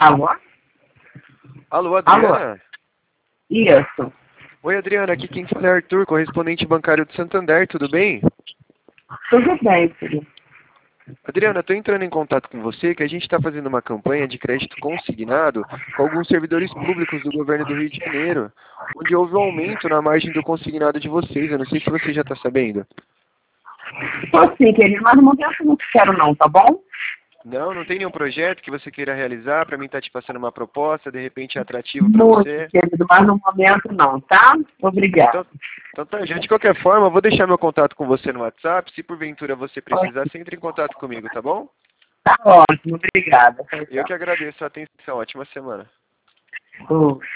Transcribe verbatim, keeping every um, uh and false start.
Alô? Alô, Adriana? Alô? Isso. Oi, Adriana, aqui quem fala é Arthur, correspondente bancário do Santander, tudo bem? Tudo bem, filho. Adriana, estou entrando em contato com você que a gente está fazendo uma campanha de crédito consignado com alguns servidores públicos do governo do Rio de Janeiro, onde houve um aumento na margem do consignado de vocês. Eu não sei se você já está sabendo. Tô sim, querido, mas no momento não quero não, tá bom? Não, não tem nenhum projeto que você queira realizar para mim estar te passando uma proposta, de repente é atrativo para Muito, você? querido, mas no momento não, tá? Obrigada. Então, então tá, já de qualquer forma, eu vou deixar meu contato com você no WhatsApp. Se porventura você precisar, você entre em contato comigo, tá bom? Tá ótimo, obrigada. Eu que agradeço a atenção. Ótima semana. Oh.